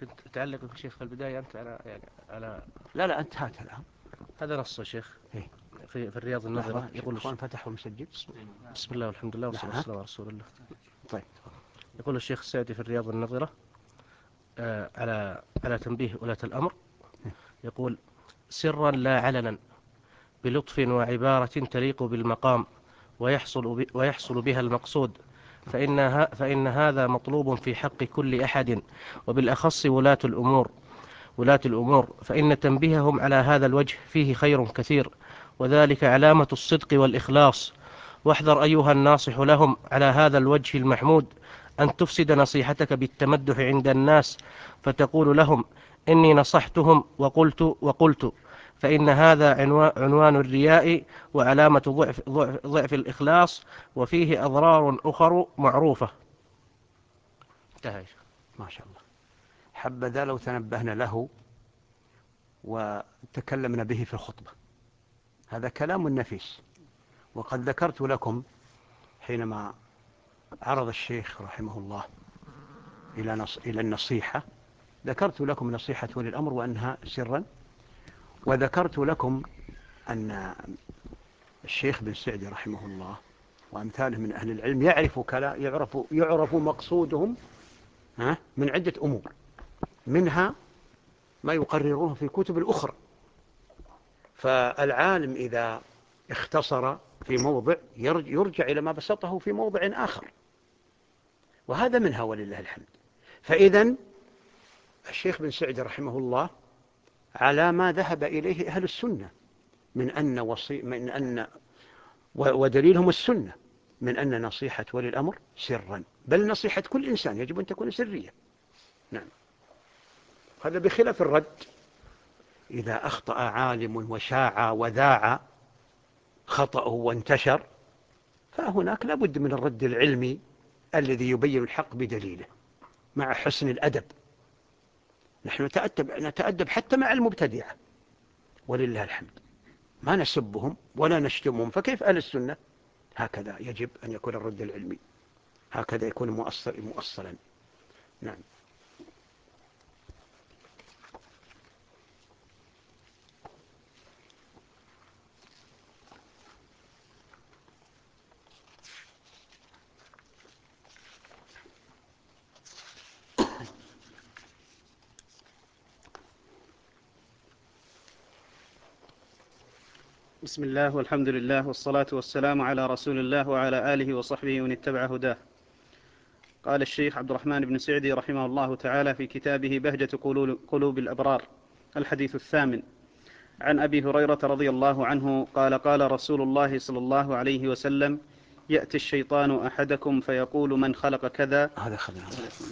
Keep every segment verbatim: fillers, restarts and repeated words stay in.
كنت تعلق يا شيخ في البداية أنت على يعني على لا لا انتهت الآن. هذا نص يا شيخ إيه؟ في, في الرياض النظرة يقول الإخوان فتحوا مسجل. بسم الله والحمد لله والصلاة نعم. والسلام على رسول الله. طيب. يقول الشيخ السعدي في الرياض النظرة آه على على تنبيه ولاة الأمر، يقول: سرا لا علنا، بلطف وعبارة تليق بالمقام، ويحصل, ويحصل بها المقصود، فإن, فإن هذا مطلوب في حق كل أحد، وبالأخص ولاة الأمور ولاة الأمور فإن تنبيههم على هذا الوجه فيه خير كثير، وذلك علامة الصدق والإخلاص. واحذر أيها الناصح لهم على هذا الوجه المحمود أن تفسد نصيحتك بالتمدح عند الناس، فتقول لهم: إني نصحتهم وقلت وقلت، فإن هذا عنوان الرياء وعلامة ضعف, ضعف, ضعف الإخلاص، وفيه أضرار أخر معروفة. انتهى. ما شاء الله. حبذا لو تنبهنا له وتكلمنا به في الخطبة. هذا كلام نفيس. وقد ذكرت لكم حينما عرض الشيخ رحمه الله إلى نص... إلى النصيحة، ذكرت لكم نصيحة ولي الأمر وأنها سرا، وذكرت لكم أن الشيخ بن سعدي رحمه الله وأمثاله من أهل العلم يعرف كلا يعرف يعرف مقصودهم من عدة أمور، منها ما يقررونه في الكتب الأخرى. فالعالم إذا اختصر في موضع يرجع إلى ما بسطه في موضع آخر، وهذا منها ولله الحمد. فإذن الشيخ بن سعدي رحمه الله على ما ذهب إليه أهل السنة من أن وصي من أن ودليلهم السنة من أن نصيحة ولي الأمر سرا، بل نصيحة كل إنسان يجب أن تكون سرية. نعم. هذا بخلاف الرد. إذا أخطأ عالم وشاع وذاع خطأه وانتشر، فهناك لابد من الرد العلمي الذي يبين الحق بدليله مع حسن الأدب. نحن نتأدب, نتأدب حتى مع المبتدعة ولله الحمد، ما نسبهم ولا نشتمهم. فكيف أهل السنة؟ هكذا يجب أن يكون الرد العلمي، هكذا يكون مؤصل مؤصلا. نعم. بسم الله والحمد لله والصلاة والسلام على رسول الله وعلى آله وصحبه ومن اتبع هداه. قال الشيخ عبد الرحمن بن سعدي رحمه الله تعالى في كتابه بهجة قلوب الأبرار: الحديث الثامن. عن أبي هريرة رضي الله عنه قال: قال رسول الله صلى الله عليه وسلم: يأتي الشيطان أحدكم فيقول: من خلق كذا. هذا خلنا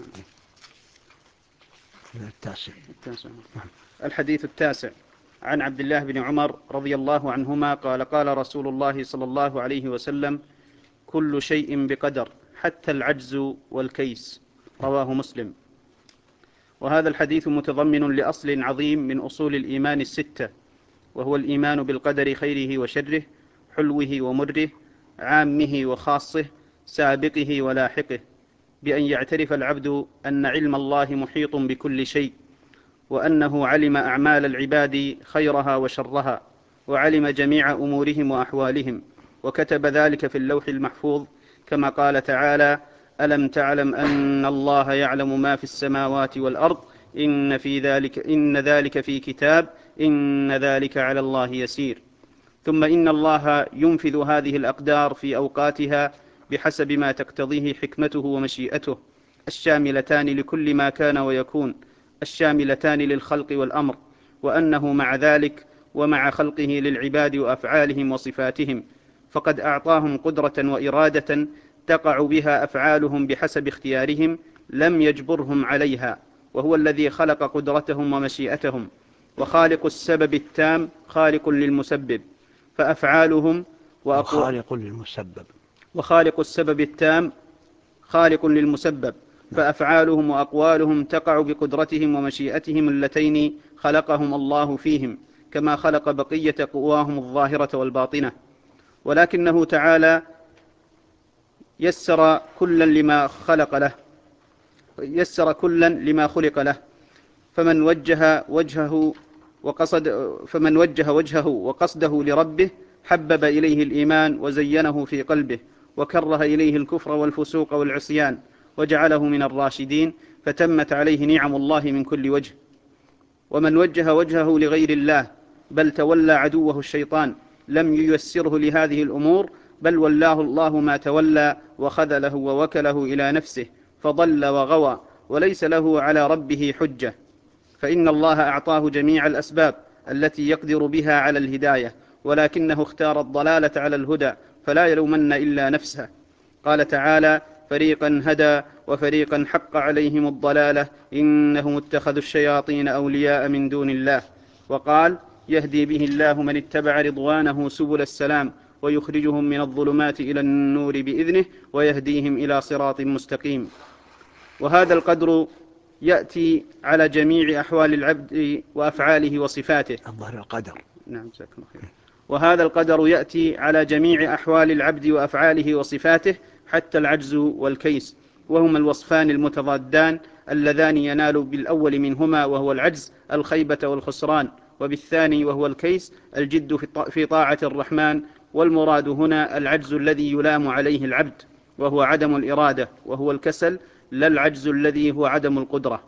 التاسع. الحديث التاسع. عن عبد الله بن عمر رضي الله عنهما قال: قال رسول الله صلى الله عليه وسلم: كل شيء بقدر حتى العجز والكيس. رواه مسلم. وهذا الحديث متضمن لأصل عظيم من أصول الإيمان الستة، وهو الإيمان بالقدر خيره وشره، حلوه ومره، عامه وخاصه، سابقه ولاحقه، بأن يعترف العبد أن علم الله محيط بكل شيء، وأنه علم أعمال العباد خيرها وشرها، وعلم جميع أمورهم وأحوالهم، وكتب ذلك في اللوح المحفوظ، كما قال تعالى: ألم تعلم أن الله يعلم ما في السماوات والأرض إن في ذلك إن ذلك في كتاب إن ذلك على الله يسير. ثم إن الله ينفذ هذه الأقدار في أوقاتها بحسب ما تقتضيه حكمته ومشيئته، الشاملتان لكل ما كان ويكون، الشاملتان للخلق والأمر، وأنه مع ذلك ومع خلقه للعباد وأفعالهم وصفاتهم فقد أعطاهم قدرة وإرادة تقع بها أفعالهم بحسب اختيارهم، لم يجبرهم عليها، وهو الذي خلق قدرتهم ومشيئتهم. وخالق السبب التام خالق للمسبب، فأفعالهم وأقوى وخالق للمسبب وخالق السبب التام خالق للمسبب فأفعالهم وأقوالهم تقع بقدرتهم ومشيئتهم اللتين خلقهم الله فيهم، كما خلق بقية قواهم الظاهرة والباطنة. ولكنه تعالى يسر كلا لما خلق له يسر كلا لما خلق له، فمن وجه وجهه وقصد فمن وجه وجهه وقصده لربه حبب إليه الإيمان وزينه في قلبه وكره إليه الكفر والفسوق والعصيان وجعله من الراشدين، فتمت عليه نعم الله من كل وجه. ومن وجه وجهه لغير الله بل تولى عدوه الشيطان لم ييسره لهذه الأمور، بل ولاه الله ما تولى وخذله ووكله إلى نفسه فضل وغوى، وليس له على ربه حجة، فإن الله أعطاه جميع الأسباب التي يقدر بها على الهداية، ولكنه اختار الضلالة على الهدى، فلا يلومن إلا نفسه. قال تعالى: فريقا هدى وفريقا حق عليهم الضلالة إنهم اتخذوا الشياطين أولياء من دون الله. وقال: يهدي به الله من اتبع رضوانه سبل السلام ويخرجهم من الظلمات إلى النور بإذنه ويهديهم إلى صراط مستقيم. وهذا القدر يأتي على جميع أحوال العبد وأفعاله وصفاته. الظهر القدر. نعم، جزاك الله خير. وهذا القدر يأتي على جميع أحوال العبد وأفعاله وصفاته حتى العجز والكيس، وهما الوصفان المتضادان اللذان ينال بالأول منهما وهو العجز الخيبة والخسران، وبالثاني وهو الكيس الجد في طاعة الرحمن. والمراد هنا العجز الذي يلام عليه العبد وهو عدم الإرادة، وهو الكسل، لا العجز الذي هو عدم القدرة.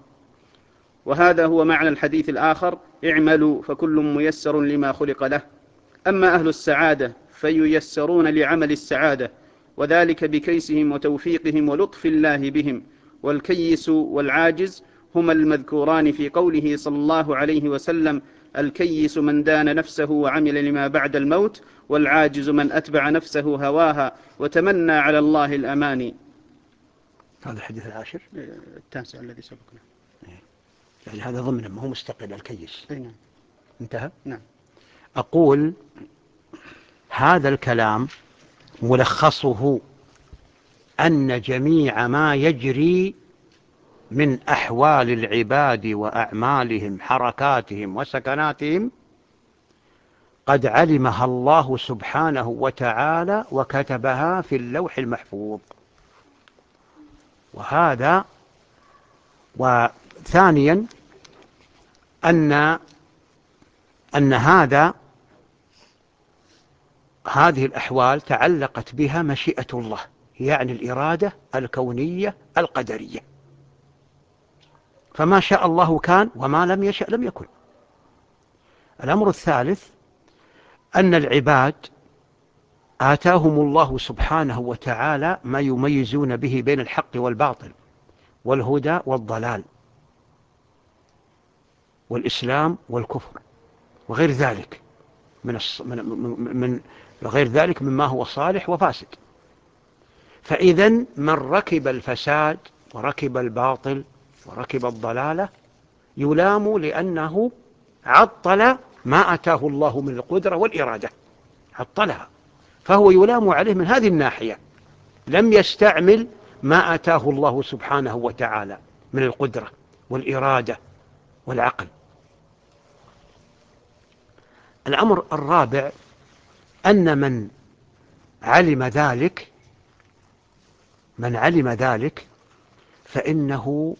وهذا هو معنى الحديث الآخر: اعملوا فكل ميسر لما خلق له. أما أهل السعادة فييسرون لعمل السعادة، وذلك بكيسهم وتوفيقهم ولطف الله بهم. والكيس والعاجز هما المذكوران في قوله صلى الله عليه وسلم: الكيس من دان نفسه وعمل لما بعد الموت، والعاجز من أتبع نفسه هواها وتمنى على الله الأماني. هذا الحديث العاشر التاسع الذي سبقنا، يعني هذا ضمن ما هو مستقل الكيس. نعم. انتهى. نعم. أقول هذا الكلام ملخصه أن جميع ما يجري من أحوال العباد وأعمالهم حركاتهم وسكناتهم قد علمها الله سبحانه وتعالى وكتبها في اللوح المحفوظ. وهذا وثانيا أن أن هذا هذه الأحوال تعلقت بها مشيئة الله، يعني الإرادة الكونية القدرية، فما شاء الله كان وما لم يشأ لم يكن. الأمر الثالث أن العباد آتاهم الله سبحانه وتعالى ما يميزون به بين الحق والباطل والهدى والضلال والإسلام والكفر وغير ذلك من من من غير ذلك مما هو صالح وفاسد. فإذا من ركب الفساد وركب الباطل وركب الضلالة يلام لأنه عطل ما أتاه الله من القدرة والإرادة، عطلها، فهو يلام عليه من هذه الناحية، لم يستعمل ما أتاه الله سبحانه وتعالى من القدرة والإرادة والعقل. الأمر الرابع أن من علم ذلك من علم ذلك فإنه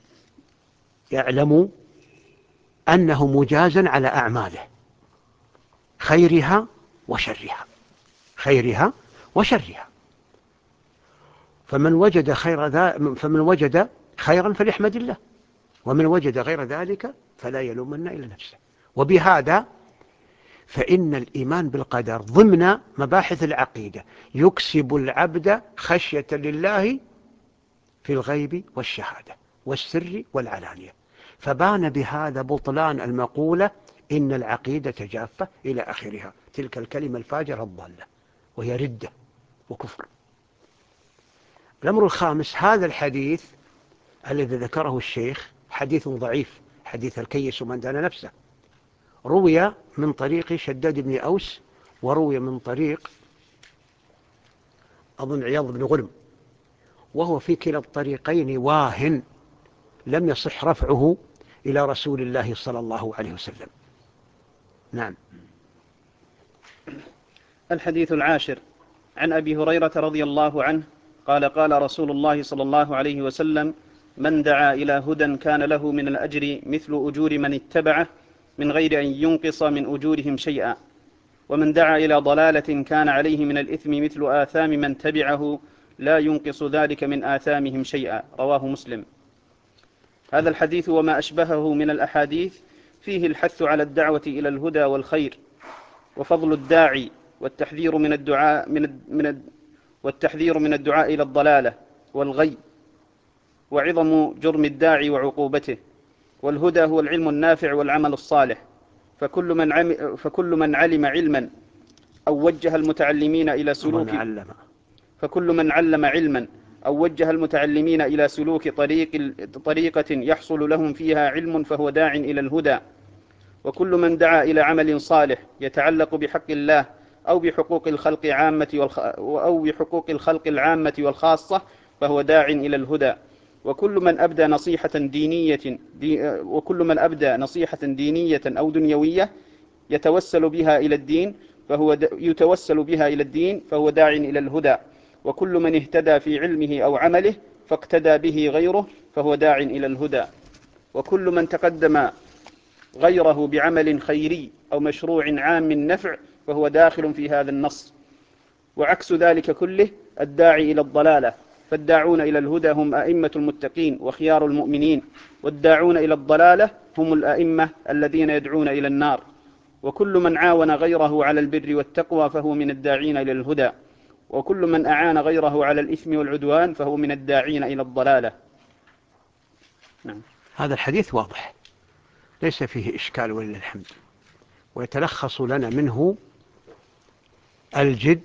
يعلم أنه مجازا على أعماله خيرها وشرها خيرها وشرها فمن وجد خير ذا فمن وجد خيرا فليحمد الله، ومن وجد غير ذلك فلا يلومن إلا نفسه. وبهذا فإن الإيمان بالقدر ضمن مباحث العقيدة يكسب العبد خشية لله في الغيب والشهادة والسر والعلانية. فبان بهذا بطلان المقولة إن العقيدة جافة إلى آخرها، تلك الكلمة الفاجرة الضالة، وهي ردة وكفر. الأمر الخامس، هذا الحديث الذي ذكره الشيخ حديث ضعيف، حديث الكيس من دان نفسه، روي من طريق شداد بن أوس، وروي من طريق أظن عياض بن غنم، وهو في كلا الطريقين واهن، لم يصح رفعه إلى رسول الله صلى الله عليه وسلم. نعم. الحديث العاشر عن أبي هريرة رضي الله عنه قال: قال رسول الله صلى الله عليه وسلم: من دعا إلى هدى كان له من الأجر مثل أجور من اتبعه من غير أن ينقص من أجورهم شيئا، ومن دعا إلى ضلالة كان عليه من الإثم مثل آثام من تبعه لا ينقص ذلك من آثامهم شيئا. رواه مسلم. هذا الحديث وما أشبهه من الأحاديث فيه الحث على الدعوة إلى الهدى والخير وفضل الداعي والتحذير من الدعاء من من والتحذير من الدعاء إلى الضلالة والغي وعظم جرم الداعي وعقوبته. والهدى هو العلم النافع والعمل الصالح، فكل من عم فكل من علم علما أو وجه المتعلمين إلى سلوك فكل من علم علما أو وجه المتعلمين إلى سلوك طريق طريقة يحصل لهم فيها علم فهو داع إلى الهدى. وكل من دعا إلى عمل صالح يتعلق بحق الله أو بحقوق الخلق عامة والخ... أو بحقوق الخلق العامة والخاصة فهو داع إلى الهدى. وكل من أبدى نصيحة دينية دي... وكل من أبدى نصيحة دينية أو دنيوية يتوسل بها إلى الدين فهو د... يتوسل بها إلى الدين فهو داع إلى الهدى. وكل من اهتدى في علمه أو عمله فاقتدى به غيره فهو داع إلى الهدى. وكل من تقدم غيره بعمل خيري أو مشروع عام النفع فهو داخل في هذا النص. وعكس ذلك كله الداعي إلى الضلالة، فالداعون إلى الهدى هم أئمة المتقين وخيار المؤمنين، والداعون إلى الضلالة هم الأئمة الذين يدعون إلى النار. وكل من عاون غيره على البر والتقوى فهو من الداعين إلى الهدى، وكل من أعان غيره على الإثم والعدوان فهو من الداعين إلى الضلالة. نعم. هذا الحديث واضح ليس فيه إشكال ولله الحمد، ويتلخص لنا منه الجد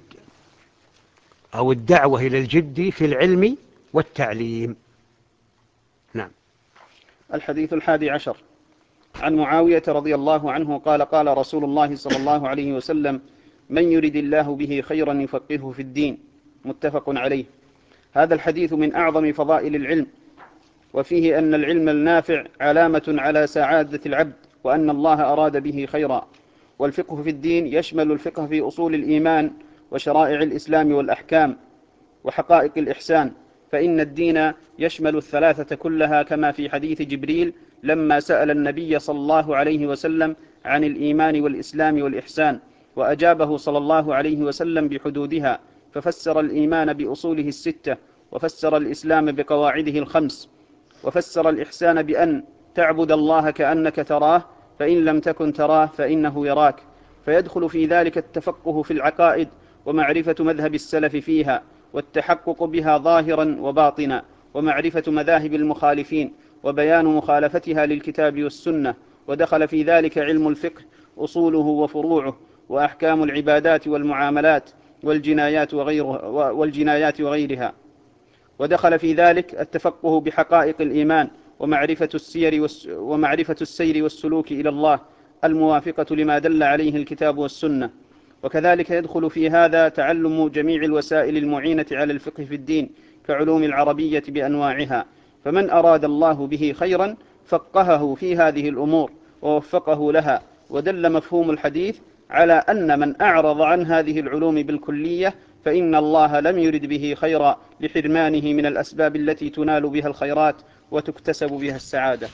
أو الدعوة إلى الجد في العلم والتعليم. نعم. الحديث الحادي عشر عن معاوية رضي الله عنه قال قال رسول الله صلى الله عليه وسلم: من يرد الله به خيرا يفقهه في الدين. متفق عليه. هذا الحديث من أعظم فضائل العلم، وفيه أن العلم النافع علامة على سعادة العبد، وأن الله أراد به خيرا. والفقه في الدين يشمل الفقه في أصول الإيمان وشرائع الإسلام والأحكام وحقائق الإحسان، فإن الدين يشمل الثلاثة كلها، كما في حديث جبريل لما سأل النبي صلى الله عليه وسلم عن الإيمان والإسلام والإحسان، وأجابه صلى الله عليه وسلم بحدودها، ففسر الإيمان بأصوله الستة، وفسر الإسلام بقواعده الخمس، وفسر الإحسان بأن تعبد الله كأنك تراه، فإن لم تكن تراه فإنه يراك، فيدخل في ذلك التفقه في العقائد ومعرفة مذهب السلف فيها والتحقق بها ظاهرا وباطنا، ومعرفة مذاهب المخالفين وبيان مخالفتها للكتاب والسنة. ودخل في ذلك علم الفقه أصوله وفروعه وأحكام العبادات والمعاملات والجنايات وغيرها, والجنايات وغيرها. ودخل في ذلك التفقه بحقائق الإيمان ومعرفة السير ومعرفة السير والسلوك إلى الله الموافقة لما دل عليه الكتاب والسنة. وكذلك يدخل في هذا تعلم جميع الوسائل المعينة على الفقه في الدين كعلوم العربية بأنواعها، فمن أراد الله به خيرا فقهه في هذه الأمور ووفقه لها. ودل مفهوم الحديث على أن من أعرض عن هذه العلوم بالكلية فإن الله لم يرد به خيرا لحرمانه من الأسباب التي تنال بها الخيرات وتكتسب بها السعادة.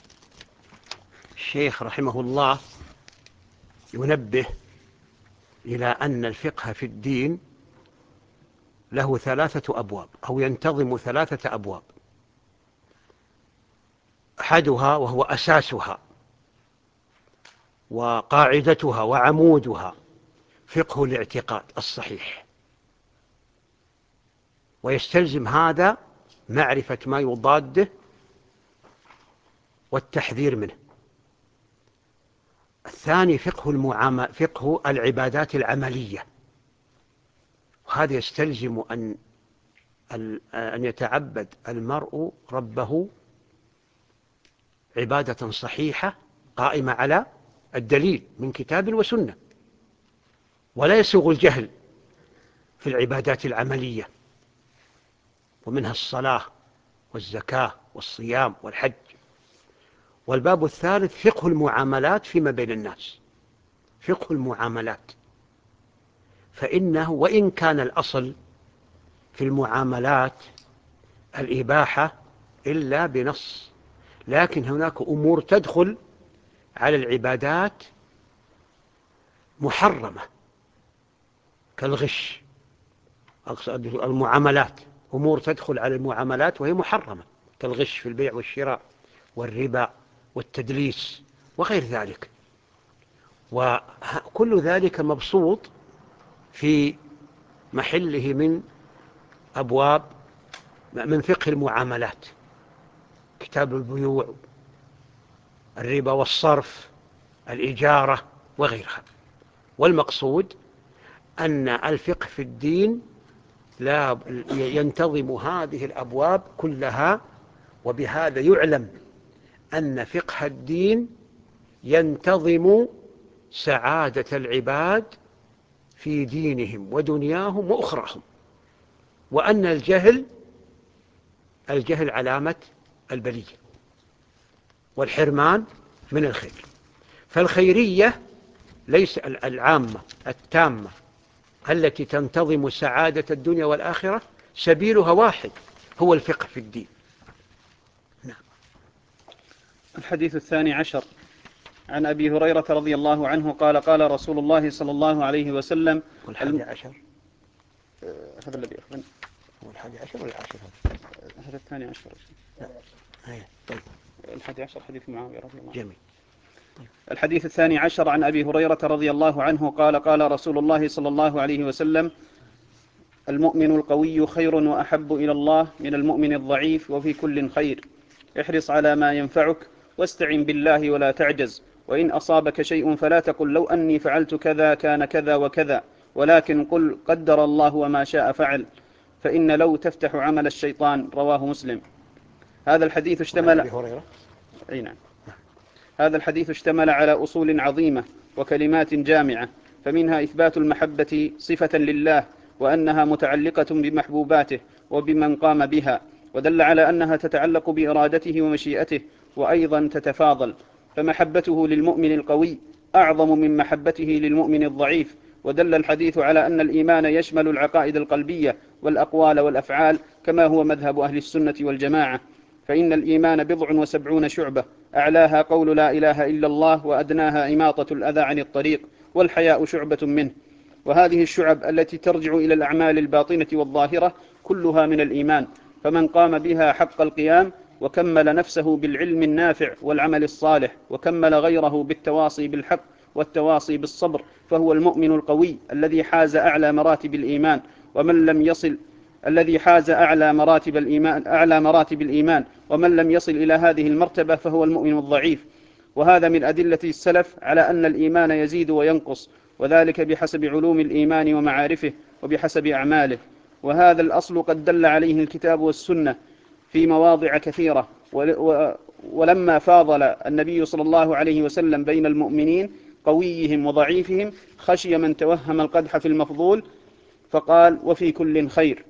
الشيخ رحمه الله ينبه إلى أن الفقه في الدين له ثلاثة أبواب، أو ينتظم ثلاثة أبواب. أحدها وهو أساسها وقاعدتها وعمودها فقه الاعتقاد الصحيح، ويستلزم هذا معرفة ما يضاده والتحذير منه. الثاني فقه المعامل فقه العبادات العملية، وهذا يستلزم أن أن يتعبد المرء ربه عبادة صحيحة قائمة على الدليل من كتاب وسنة، ولا يسوغ الجهل في العبادات العملية، ومنها الصلاة والزكاة والصيام والحج. والباب الثالث فقه المعاملات فيما بين الناس، فقه المعاملات، فإنه وإن كان الأصل في المعاملات الإباحة إلا بنص، لكن هناك أمور تدخل على العبادات محرمة كالغش، أقصد المعاملات، أمور تدخل على المعاملات وهي محرمة كالغش في البيع والشراء والربا والتدليس وغير ذلك، وكل ذلك مبسوط في محله من أبواب من فقه المعاملات، كتاب البيوع، الربا والصرف، الإجارة وغيرها. والمقصود أن الفقه في الدين لا ينتظم هذه الأبواب كلها، وبهذا يعلم أن فقه الدين ينتظم سعادة العباد في دينهم ودنياهم وأخراهم، وأن الجهل الجهل علامة البلية والحرمان من الخير. فالخيرية ليس العامة التامة التي تنتظم سعادة الدنيا والآخرة سبيلها واحد، هو الفقه في الدين. نعم. الحديث الثاني عشر عن أبي هريرة رضي الله عنه قال قال رسول الله صلى الله عليه وسلم والحادي عشر هذا الذي أخذنا هو الحادي عشر ولا العاشر؟ هذا الثاني عشر. طيب. الحادي عشر حديث معاوية رضي الله عنه. جميل. الحديث الثاني عشر عن أبي هريرة رضي الله عنه قال قال رسول الله صلى الله عليه وسلم المؤمن القوي خير وأحب إلى الله من المؤمن الضعيف وفي كل خير، احرص على ما ينفعك واستعن بالله ولا تعجز، وإن أصابك شيء فلا تقل لو أني فعلت كذا كان كذا وكذا، ولكن قل قدر الله وما شاء فعل، فإن لو تفتح عمل الشيطان. رواه مسلم. هذا الحديث اشتمل أي نعم. هذا الحديث اشتمل على أصول عظيمة وكلمات جامعة، فمنها إثبات المحبة صفة لله وأنها متعلقة بمحبوباته وبمن قام بها، ودل على أنها تتعلق بإرادته ومشيئته، وأيضا تتفاضل، فمحبته للمؤمن القوي أعظم من محبته للمؤمن الضعيف. ودل الحديث على أن الإيمان يشمل العقائد القلبية والأقوال والأفعال، كما هو مذهب أهل السنة والجماعة، فإن الإيمان بضع وسبعون شعبة، أعلاها قول لا إله إلا الله، وأدناها إماطة الأذى عن الطريق، والحياء شعبة منه. وهذه الشعب التي ترجع إلى الأعمال الباطنة والظاهرة كلها من الإيمان، فمن قام بها حق القيام وكمل نفسه بالعلم النافع والعمل الصالح، وكمل غيره بالتواصي بالحق والتواصي بالصبر، فهو المؤمن القوي الذي حاز أعلى مراتب الإيمان. ومن لم يصل الذي حاز أعلى مراتب الإيمان أعلى مراتب الإيمان ومن لم يصل إلى هذه المرتبة فهو المؤمن الضعيف. وهذا من أدلة السلف على أن الإيمان يزيد وينقص، وذلك بحسب علوم الإيمان ومعارفه وبحسب أعماله. وهذا الأصل قد دل عليه الكتاب والسنة في مواضع كثيرة. ولما فاضل النبي صلى الله عليه وسلم بين المؤمنين قويهم وضعيفهم خشي من توهم القدح في المفضول فقال وفي كل خير.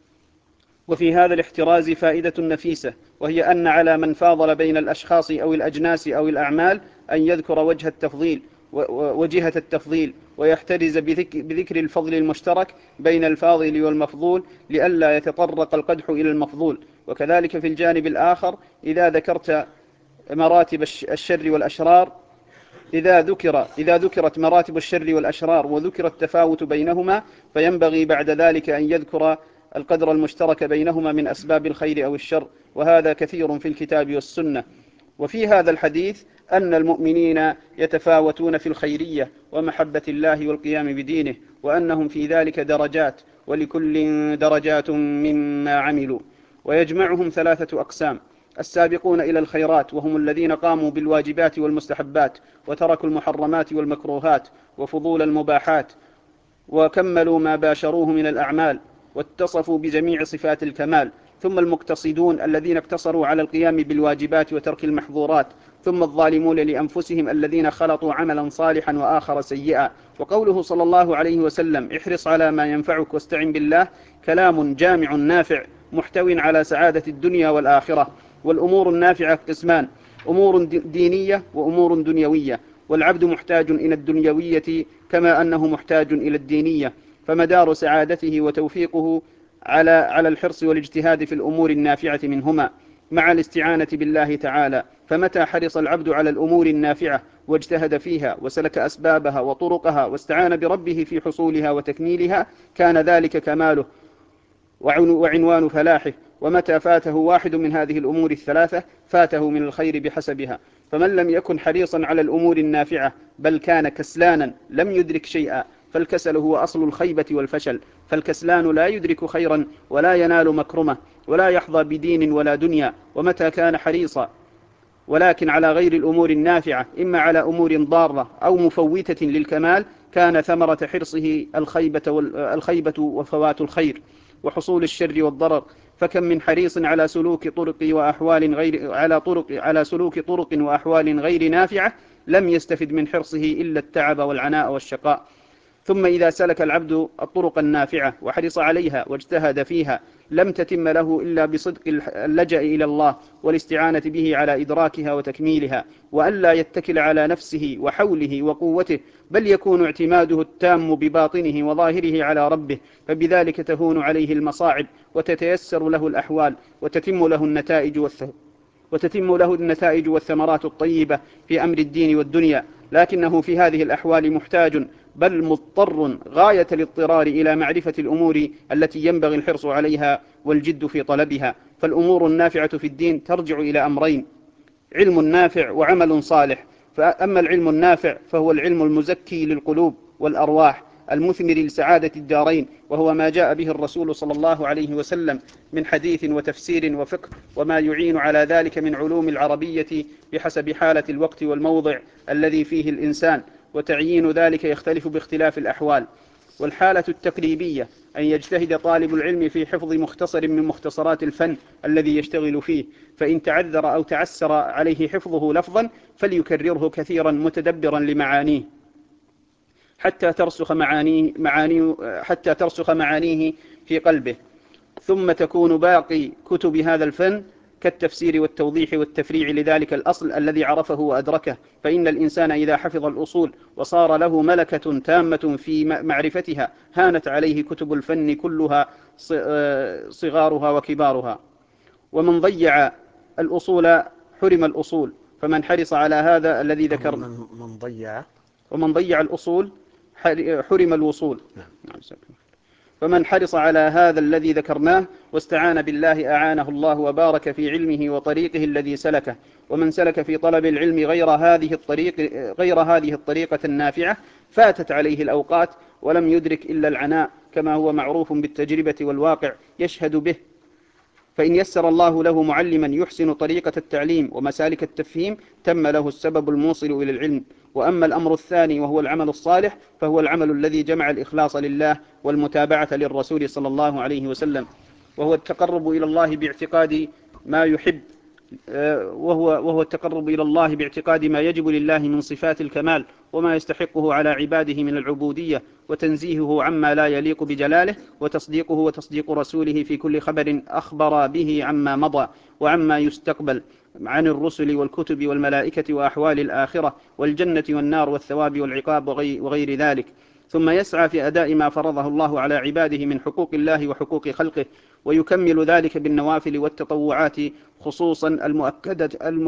وفي هذا الاحتراز فائدة نفيسة، وهي أن على من فاضل بين الأشخاص أو الأجناس أو الأعمال أن يذكر وجه التفضيل وجهة التفضيل، ويحترز بذكر الفضل المشترك بين الفاضل والمفضول لئلا يتطرق القدح إلى المفضول. وكذلك في الجانب الآخر إذا ذكرت مراتب الشر والأشرار إذا ذكر إذا ذكرت مراتب الشر والأشرار وذكر التفاوت بينهما، فينبغي بعد ذلك أن يذكر القدر المشترك بينهما من أسباب الخير أو الشر، وهذا كثير في الكتاب والسنة. وفي هذا الحديث أن المؤمنين يتفاوتون في الخيرية ومحبة الله والقيام بدينه، وأنهم في ذلك درجات، ولكل درجات مما عملوا. ويجمعهم ثلاثة أقسام: السابقون إلى الخيرات وهم الذين قاموا بالواجبات والمستحبات وتركوا المحرمات والمكروهات وفضول المباحات وكملوا ما باشروه من الأعمال واتصفوا بجميع صفات الكمال. ثم المقتصدون الذين اقتصروا على القيام بالواجبات وترك المحظورات. ثم الظالمون لأنفسهم الذين خلطوا عملا صالحا وآخر سيئا. وقوله صلى الله عليه وسلم احرص على ما ينفعك واستعن بالله كلام جامع نافع محتو على سعادة الدنيا والآخرة. والأمور النافعة قسمان: أمور دينية وأمور دنيوية، والعبد محتاج إلى الدنيوية كما أنه محتاج إلى الدينية، فمدار سعادته وتوفيقه على على الحرص والاجتهاد في الأمور النافعة منهما. مع الاستعانة بالله تعالى. فمتى حرص العبد على الأمور النافعة واجتهد فيها وسلك أسبابها وطرقها واستعان بربه في حصولها وتكميلها، كان ذلك كماله وعنوان فلاحه. ومتى فاته واحد من هذه الأمور الثلاثة فاته من الخير بحسبها. فمن لم يكن حريصا على الأمور النافعة بل كان كسلانا لم يدرك شيئا، فالكسل هو أصل الخيبة والفشل. فالكسلان لا يدرك خيرا ولا ينال مكرمة ولا يحظى بدين ولا دنيا. ومتى كان حريصا ولكن على غير الأمور النافعة، إما على أمور ضارة أو مفوتة للكمال، كان ثمرة حرصه الخيبة, الخيبة وفوات الخير وحصول الشر والضرر. فكم من حريص على سلوك طرق وأحوال غير على طرق على سلوك طرق وأحوال غير نافعة لم يستفد من حرصه إلا التعب والعناء والشقاء. ثم إذا سلك العبد الطرق النافعة وحرص عليها واجتهد فيها لم تتم له إلا بصدق اللجأ إلى الله والاستعانة به على إدراكها وتكميلها، وألا يتكل على نفسه وحوله وقوته، بل يكون اعتماده التام بباطنه وظاهره على ربه، فبذلك تهون عليه المصاعب وتتيسر له الأحوال وتتم له النتائج والثمرات وتتم له النتائج والثمرات الطيبة في أمر الدين والدنيا. لكنه في هذه الأحوال محتاج بل مضطر غاية الاضطرار إلى معرفة الأمور التي ينبغي الحرص عليها والجد في طلبها. فالأمور النافعة في الدين ترجع إلى أمرين: علم نافع وعمل صالح. فأما العلم النافع فهو العلم المزكي للقلوب والأرواح المثمر لسعادة الدارين، وهو ما جاء به الرسول صلى الله عليه وسلم من حديث وتفسير وفقه، وما يعين على ذلك من علوم العربية بحسب حالة الوقت والموضع الذي فيه الإنسان، وتعيين ذلك يختلف باختلاف الأحوال. والحالة التقريبية أن يجتهد طالب العلم في حفظ مختصر من مختصرات الفن الذي يشتغل فيه، فإن تعذر أو تعسر عليه حفظه لفظا فليكرره كثيرا متدبرا لمعانيه حتى ترسخ معانيه, معانيه, حتى ترسخ معانيه في قلبه، ثم تكون باقي كتب هذا الفن كالتفسير والتوضيح والتفريع لذلك الأصل الذي عرفه وأدركه. فإن الإنسان إذا حفظ الأصول وصار له ملكة تامة في معرفتها هانت عليه كتب الفن كلها صغارها وكبارها. ومن ضيع الأصول حرم الأصول. فمن حرص على هذا الذي ذكر من ضيع ومن ضيع الأصول حرم الوصول. فمن حرص على هذا الذي ذكرناه واستعان بالله أعانه الله وبارك في علمه وطريقه الذي سلكه. ومن سلك في طلب العلم غير هذه الطريق غير هذه الطريقة النافعة فاتت عليه الأوقات ولم يدرك إلا العناء، كما هو معروف بالتجربة والواقع يشهد به. فإن يسر الله له معلما يحسن طريقة التعليم ومسالك التفهيم تم له السبب الموصل إلى العلم. وأما الأمر الثاني وهو العمل الصالح فهو العمل الذي جمع الإخلاص لله والمتابعة للرسول صلى الله عليه وسلم، وهو التقرب إلى الله باعتقاد ما يحب وهو, وهو التقرب إلى الله باعتقاد ما يجب لله من صفات الكمال وما يستحقه على عباده من العبودية، وتنزيهه عما لا يليق بجلاله، وتصديقه وتصديق رسوله في كل خبر أخبر به عما مضى وعما يستقبل عن الرسل والكتب والملائكة وأحوال الآخرة والجنة والنار والثواب والعقاب وغير ذلك. ثم يسعى في أداء ما فرضه الله على عباده من حقوق الله وحقوق خلقه، ويكمل ذلك بالنوافل والتطوعات خصوصا المؤكدة,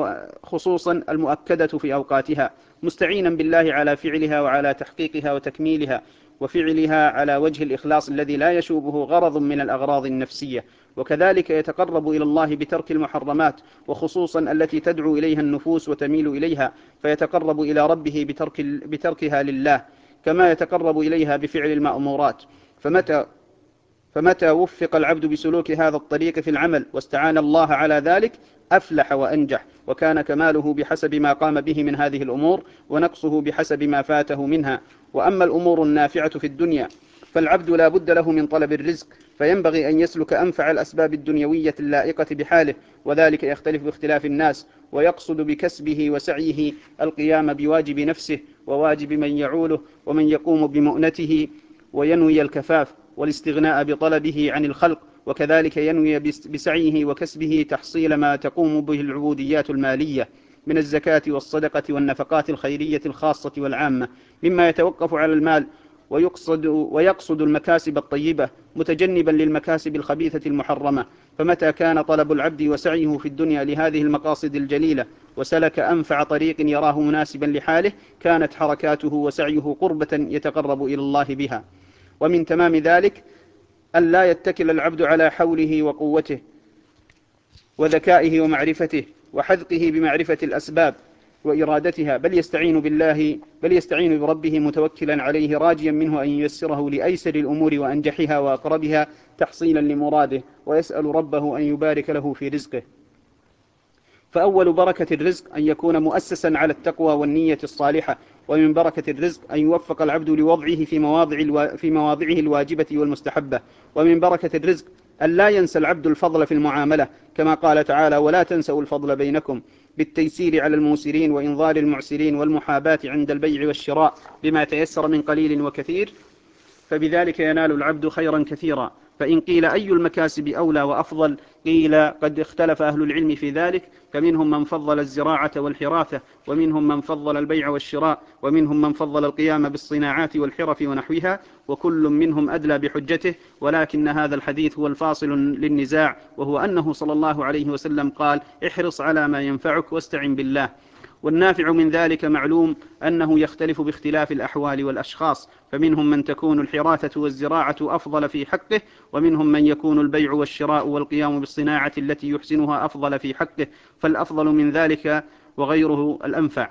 خصوصا المؤكدة في أوقاتها، مستعينا بالله على فعلها وعلى تحقيقها وتكميلها، وفعلها على وجه الإخلاص الذي لا يشوبه غرض من الأغراض النفسية. وكذلك يتقرب إلى الله بترك المحرمات، وخصوصا التي تدعو إليها النفوس وتميل إليها، فيتقرب إلى ربه بترك بتركها لله، كما يتقرب إليها بفعل المأمورات. فمتى فمتى وفق العبد بسلوك هذا الطريق في العمل واستعان الله على ذلك أفلح وأنجح، وكان كماله بحسب ما قام به من هذه الأمور، ونقصه بحسب ما فاته منها. وأما الأمور النافعة في الدنيا فالعبد لا بد له من طلب الرزق، فينبغي أن يسلك أنفع الأسباب الدنيوية اللائقة بحاله، وذلك يختلف باختلاف الناس، ويقصد بكسبه وسعيه القيام بواجب نفسه وواجب من يعوله ومن يقوم بمؤنته، وينوي الكفاف والاستغناء بطلبه عن الخلق، وكذلك ينوي بسعيه وكسبه تحصيل ما تقوم به العبوديات المالية من الزكاة والصدقة والنفقات الخيرية الخاصة والعامة، مما يتوقف على المال ويقصد, ويقصد المكاسب الطيبة متجنبا للمكاسب الخبيثة المحرمة. فمتى كان طلب العبد وسعيه في الدنيا لهذه المقاصد الجليلة وسلك أنفع طريق يراه مناسبا لحاله كانت حركاته وسعيه قربة يتقرب إلى الله بها. ومن تمام ذلك أن لا يتكل العبد على حوله وقوته وذكائه ومعرفته وحذقه بمعرفة الأسباب وإرادتها، بل يستعين بالله بل يستعين بربه متوكلا عليه راجيا منه أن ييسره لأيسر الأمور وأنجحها وأقربها تحصيلا لمراده، ويسأل ربه أن يبارك له في رزقه. فأول بركة الرزق أن يكون مؤسسا على التقوى والنية الصالحة، ومن بركة الرزق أن يوفق العبد لوضعه في مواضع الوا... في مواضعه الواجبة والمستحبة. ومن بركة الرزق أن لا ينسى العبد الفضل في المعاملة، كما قال تعالى: ولا تنسوا الفضل بينكم، بالتيسير على الموسرين وإنظار المعسرين والمحاباة عند البيع والشراء بما تيسر من قليل وكثير، فبذلك ينال العبد خيرا كثيرا. فإن قيل أي المكاسب أولى وأفضل، قيل قد اختلف أهل العلم في ذلك، فمنهم من فضل الزراعة والحراثة، ومنهم من فضل البيع والشراء، ومنهم من فضل القيام بالصناعات والحرف ونحوها، وكل منهم أدلى بحجته. ولكن هذا الحديث هو الفاصل للنزاع، وهو أنه صلى الله عليه وسلم قال: احرص على ما ينفعك واستعن بالله. والنافع من ذلك معلوم أنه يختلف باختلاف الأحوال والأشخاص، فمنهم من تكون الحراثة والزراعة أفضل في حقه، ومنهم من يكون البيع والشراء والقيام بالصناعة التي يحسنها أفضل في حقه، فالأفضل من ذلك وغيره الأنفع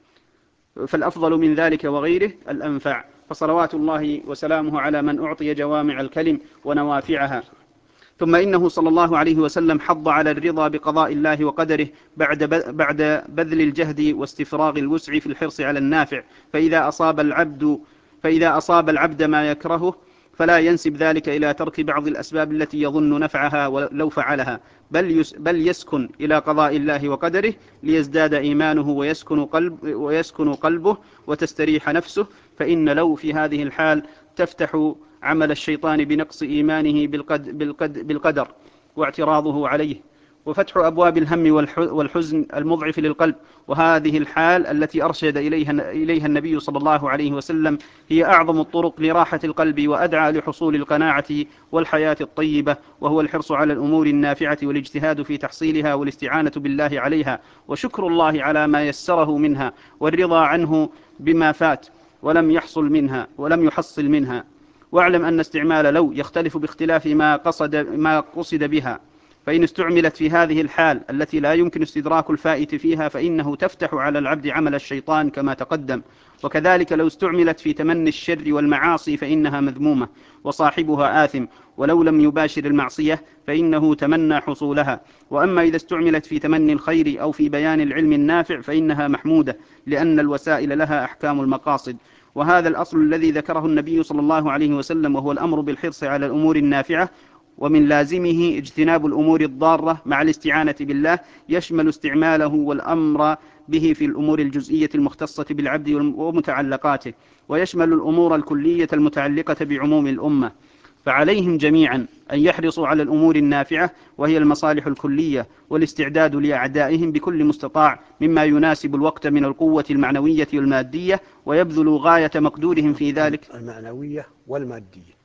فالأفضل من ذلك وغيره الأنفع. فصلوات الله وسلامه على من أعطي جوامع الكلم ونوافعها. ثم إنه صلى الله عليه وسلم حض على الرضا بقضاء الله وقدره بعد بعد بذل الجهد واستفراغ الوسع في الحرص على النافع. فإذا أصاب العبد فإذا أصاب العبد ما يكرهه فلا ينسب ذلك إلى ترك بعض الأسباب التي يظن نفعها لو فعلها، بل بل يسكن إلى قضاء الله وقدره ليزداد إيمانه ويسكن قلب ويسكن قلبه وتستريح نفسه. فإن لو في هذه الحال تفتح عمل الشيطان بنقص إيمانه بالقد بالقد بالقدر واعتراضه عليه، وفتح أبواب الهم والحزن المضعف للقلب. وهذه الحال التي أرشد إليها, إليها النبي صلى الله عليه وسلم هي أعظم الطرق لراحة القلب وأدعى لحصول القناعة والحياة الطيبة، وهو الحرص على الأمور النافعة والاجتهاد في تحصيلها والاستعانة بالله عليها، وشكر الله على ما يسره منها، والرضا عنه بما فات ولم يحصل منها ولم يحصل منها. واعلم أن استعمال لو يختلف باختلاف ما قصد, ما قصد بها، فإن استعملت في هذه الحال التي لا يمكن استدراك الفائت فيها فإنه تفتح على العبد عمل الشيطان كما تقدم. وكذلك لو استعملت في تمني الشر والمعاصي فإنها مذمومة وصاحبها آثم، ولو لم يباشر المعصية فإنه تمنى حصولها. وأما إذا استعملت في تمني الخير أو في بيان العلم النافع فإنها محمودة، لأن الوسائل لها أحكام المقاصد. وهذا الأصل الذي ذكره النبي صلى الله عليه وسلم، وهو الأمر بالحرص على الأمور النافعة، ومن لازمه اجتناب الأمور الضارة مع الاستعانة بالله، يشمل استعماله والأمر به في الأمور الجزئية المختصة بالعبد ومتعلقاته، ويشمل الأمور الكلية المتعلقة بعموم الأمة. فعليهم جميعا أن يحرصوا على الأمور النافعة، وهي المصالح الكلية، والاستعداد لأعدائهم بكل مستطاع مما يناسب الوقت من القوة المعنوية والمادية، ويبذلوا غاية مقدورهم في ذلك. المعنوية والمادية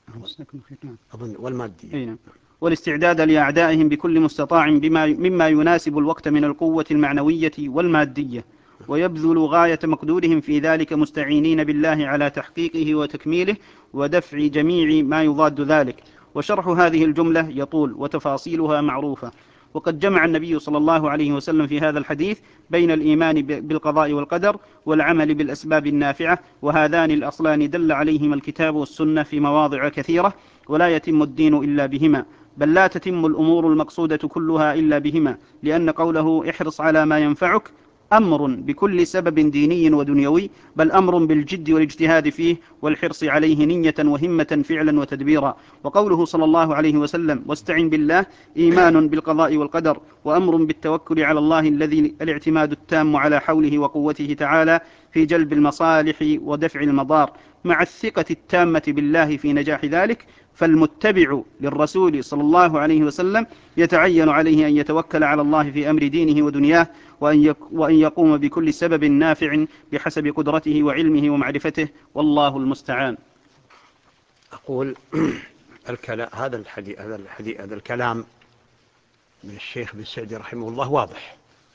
أظن والمادية أين. والاستعداد لأعدائهم بكل مستطاع بما مما يناسب الوقت من القوة المعنوية والمادية، ويبذلوا غاية مقدورهم في ذلك مستعينين بالله على تحقيقه وتكميله ودفع جميع ما يضاد ذلك. وشرح هذه الجملة يطول وتفاصيلها معروفة. وقد جمع النبي صلى الله عليه وسلم في هذا الحديث بين الإيمان بالقضاء والقدر والعمل بالأسباب النافعة، وهذان الأصلان دل عليهما الكتاب والسنة في مواضع كثيرة، ولا يتم الدين إلا بهما، بل لا تتم الأمور المقصودة كلها إلا بهما، لأن قوله احرص على ما ينفعك أمر بكل سبب ديني ودنيوي، بل أمر بالجد والاجتهاد فيه والحرص عليه نية وهمة فعلا وتدبيرا. وقوله صلى الله عليه وسلم واستعن بالله إيمان بالقضاء والقدر، وأمر بالتوكل على الله الذي الاعتماد التام على حوله وقوته تعالى في جلب المصالح ودفع المضار، مع الثقة التامة بالله في نجاح ذلك، فالمتبع للرسول صلى الله عليه وسلم يتعين عليه أن يتوكل على الله في أمر دينه ودنياه، وأن يقوم بكل سبب نافع بحسب قدرته وعلمه ومعرفته، والله المستعان. أقول الكلام هذا الحديث هذا الحديث هذا الكلام من الشيخ بن سعدي رحمه الله واضح،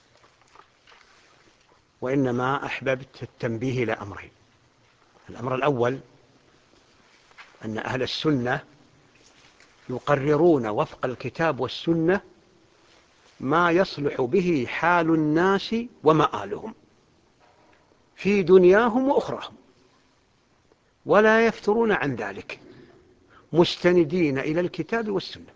وإنما أحببت التنبيه إلى أمرين. الأمر الأول أن أهل السنة يقررون وفق الكتاب والسنة ما يصلح به حال الناس ومآلهم في دنياهم وأخراهم، ولا يفترون عن ذلك، مستندين إلى الكتاب والسنة.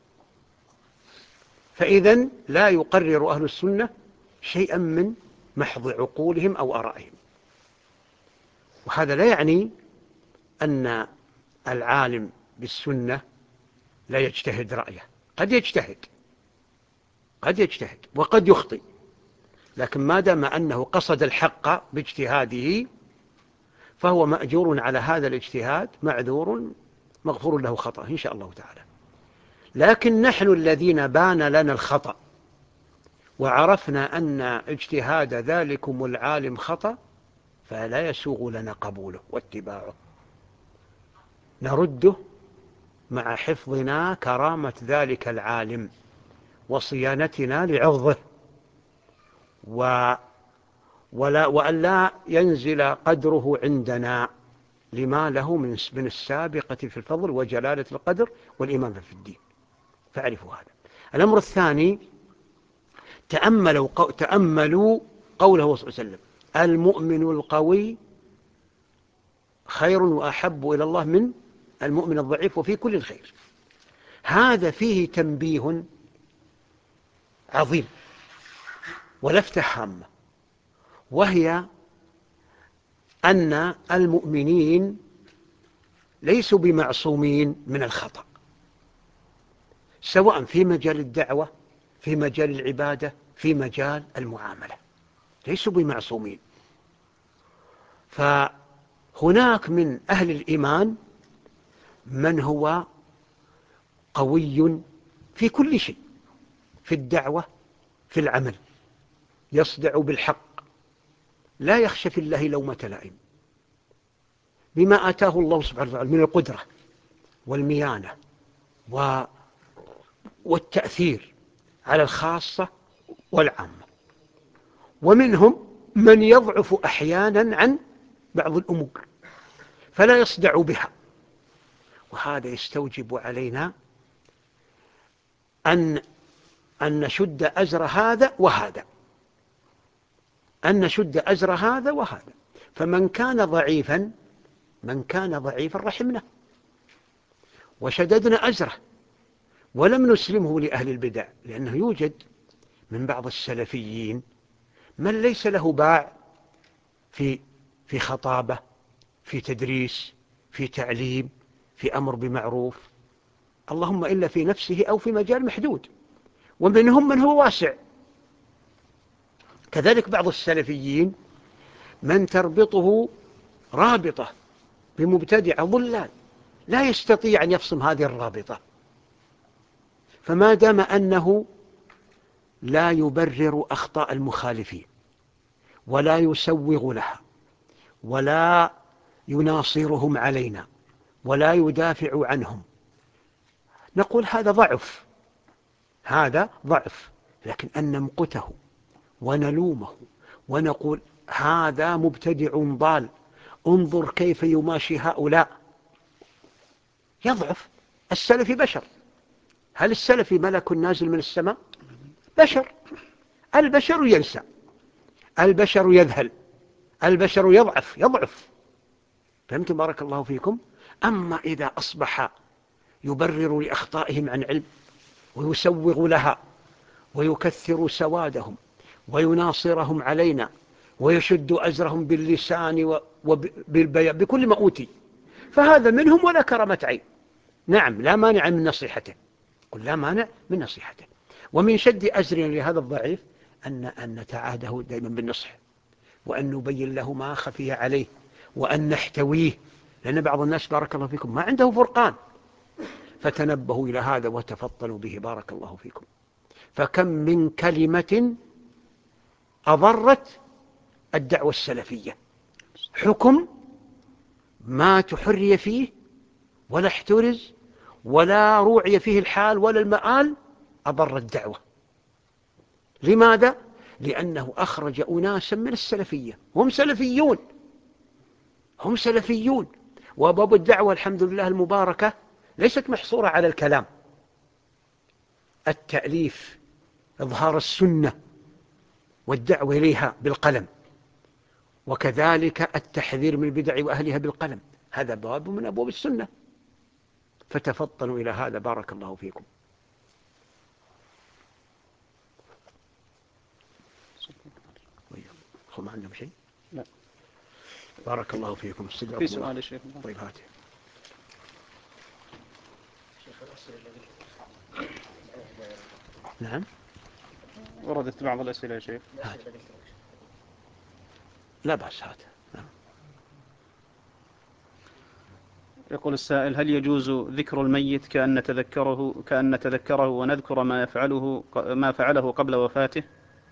فإذن لا يقرر أهل السنة شيئا من محض عقولهم أو آرائهم. وهذا لا يعني أن العالم بالسنة لا يجتهد رأيه، قد يجتهد قد يجتهد وقد يخطئ، لكن ما دام أنه قصد الحق باجتهاده فهو مأجور على هذا الاجتهاد، معذور مغفور له خطأ إن شاء الله تعالى. لكن نحن الذين بان لنا الخطأ وعرفنا أن اجتهاد ذلكم العالم خطأ، فلا يسوغ لنا قبوله واتباعه، نرده مع حفظنا كرامة ذلك العالم وصيانتنا لعرضه، و ولا وأن لا ينزل قدره عندنا لما له من من السابقة في الفضل وجلالة القدر والإمامة في الدين. فاعرفوا هذا. الأمر الثاني، تأملوا تأملوا قوله صلى الله عليه وسلم: المؤمن القوي خير وأحب إلى الله من المؤمن الضعيف وفي كل الخير. هذا فيه تنبيه عظيم ولفتة هامة، وهي أن المؤمنين ليسوا بمعصومين من الخطأ، سواء في مجال الدعوة، في مجال العبادة، في مجال المعاملة، ليسوا بمعصومين. فهناك من أهل الإيمان من هو قوي في كل شيء، في الدعوة، في العمل، يصدع بالحق، لا يخشى في الله لومة لائم، بما آتاه الله سبحانه وتعالى من القدرة والميانة والتأثير على الخاصة والعامة. ومنهم من يضعف أحيانا عن بعض الأمور فلا يصدع بها، وهذا يستوجب علينا أن أن نشد أزر هذا وهذا، أن نشد أزر هذا وهذا. فمن كان ضعيفا من كان ضعيفا رحمنا وشددنا أزره ولم نسلمه لأهل البدع، لأنه يوجد من بعض السلفيين من ليس له باع في في خطابة، في تدريس، في تعليم، في أمر بمعروف، اللهم إلا في نفسه أو في مجال محدود، ومنهم من هو واسع. كذلك بعض السلفيين من تربطه رابطة بمبتدع ضلال لا يستطيع أن يفصم هذه الرابطة، فما دام أنه لا يبرر أخطاء المخالفين ولا يسوغ لها ولا يناصرهم علينا ولا يدافع عنهم، نقول هذا ضعف، هذا ضعف. لكن أن نمقته ونلومه ونقول هذا مبتدع ضال، انظر كيف يماشي هؤلاء، يضعف. السلفي بشر، هل السلفي ملك نازل من السماء؟ بشر، البشر ينسى، البشر يذهل، البشر يضعف يضعف فهمتم؟ بارك الله فيكم. أما إذا أصبح يبرر لأخطائهم عن علم ويسوغ لها ويكثر سوادهم ويناصرهم علينا ويشد أزرهم باللسان وبالبيان بكل ما أوتي، فهذا منهم ولا كرامة عين. نعم، لا مانع من نصيحته، قل لا مانع من نصيحته. ومن شد أزرنا لهذا الضعيف أن أن نتعاهده دائما بالنصح، وأن نبين له ما خفي عليه، وأن نحتويه لأن بعض الناس بارك الله فيكم ما عنده فرقان، فتنبهوا إلى هذا وتفطنوا به بارك الله فيكم. فكم من كلمة أضرت الدعوة السلفية، حكم ما تحري فيه ولا احترز ولا روعي فيه الحال ولا المآل، أضر الدعوة. لماذا؟ لأنه أخرج أناسا من السلفية، هم سلفيون هم سلفيون وباب الدعوة الحمد لله المباركة ليست محصورة على الكلام، التأليف، إظهار السنة والدعوة إليها بالقلم، وكذلك التحذير من البدع وأهلها بالقلم، هذا باب من أبواب السنة. فتفطنوا إلى هذا بارك الله فيكم. هم عندهم شيء؟ لا. بارك الله فيكم. في سؤال يا شيخ. طيب هاته. نعم وردت بعض الأسئلة يا شيخ. هات. لا بأس هات. نعم. يقول السائل: هل يجوز ذكر الميت كأن نتذكره كأن نتذكره ونذكر ما يفعله ما فعله قبل وفاته؟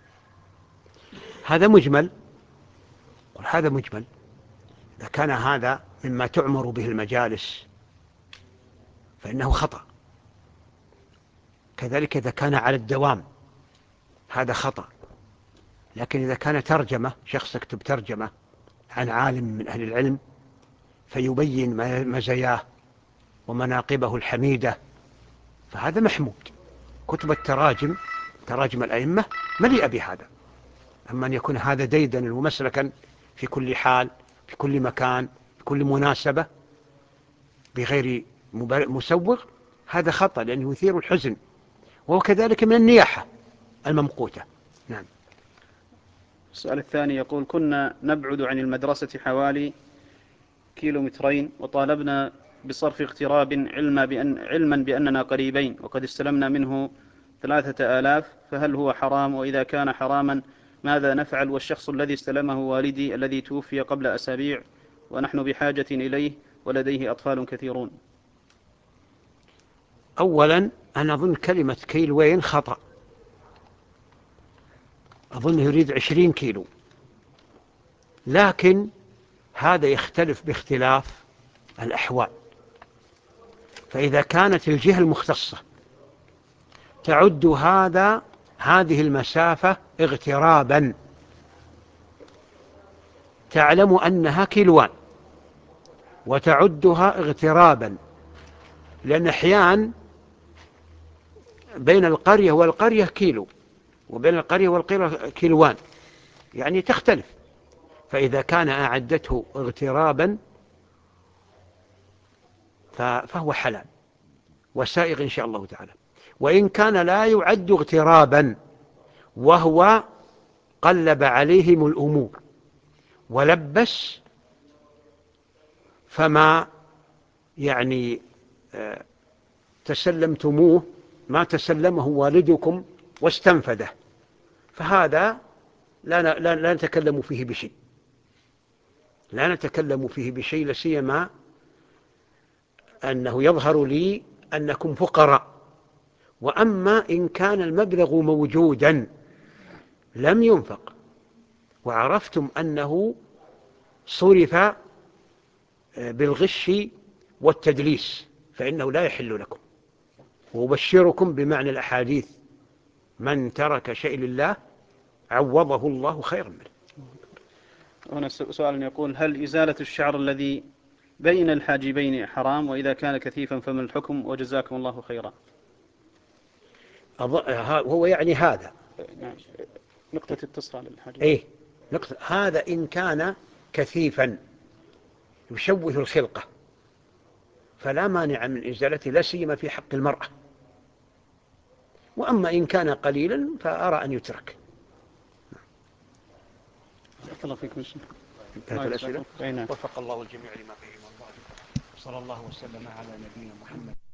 هذا مجمل، هذا مجمل. إذا كان هذا مما تعمر به المجالس فإنه خطأ، كذلك إذا كان على الدوام هذا خطأ. لكن إذا كان ترجمة، شخص يكتب ترجمة عن عالم من أهل العلم فيبين مزاياه ومناقبه الحميدة فهذا محمود. كتب التراجم، تراجم الأئمة مليئة بهذا. أما أن يكون هذا ديدنا ومسلكا في كل حال في كل مكان في كل مناسبة بغير مسوغ، هذا خطأ لأنه يثير الحزن، وهو كذلك من النياحة الممقوتة. نعم. السؤال الثاني يقول: كنا نبعد عن المدرسة حوالي كيلومترين وطالبنا بصرف اغتراب علما بأن علما بأننا قريبين وقد استلمنا منه ثلاثة آلاف، فهل هو حرام؟ وإذا كان حراما ماذا نفعل؟ والشخص الذي استلمه والدي الذي توفي قبل أسابيع ونحن بحاجة إليه ولديه أطفال كثيرون. أولا أنا أظن كلمة كيلوين خطأ، أظن يريد عشرين كيلو، لكن هذا يختلف باختلاف الأحوال. فإذا كانت الجهة المختصة تعد هذا هذه المسافة اغترابا، تعلم أنها كيلوان وتعدها اغترابا، لأن أحيان بين القرية والقرية كيلو وبين القرية والقرية كيلوان، يعني تختلف. فإذا كان أعدته اغترابا فهو حلال وسائغ إن شاء الله تعالى. وإن كان لا يعد اغترابا وهو قلب عليهم الأمور ولبس، فما يعني تسلمتموه ما تسلمه والدكم واستنفده، فهذا لا, لا, لا نتكلم فيه بشيء لا نتكلم فيه بشيء لسيما أنه يظهر لي أنكم فقراء. وأما إن كان المبلغ موجودا لم ينفق وعرفتم أنه صرف بالغش والتدليس فإنه لا يحل لكم. وأبشركم بمعنى الأحاديث: من ترك شيء لله عوضه الله خيرا منه. هنا سؤال يقول: هل إزالة الشعر الذي بين الحاجبين حرام؟ وإذا كان كثيفا فما الحكم؟ وجزاكم الله خيرا. هو يعني هذا نعم. نقطة اتصال الحاجب. إيه نقطة. هذا إن كان كثيفا يشوه الخلقة فلا مانع من إزالته، لا سيما في حق المرأة. وأما إن كان قليلا فأرى أن يترك. الله فيكم. انتهت الأسئلة. وفق الله الجميع لما فيه من الله. صلى الله وسلم على نبينا محمد.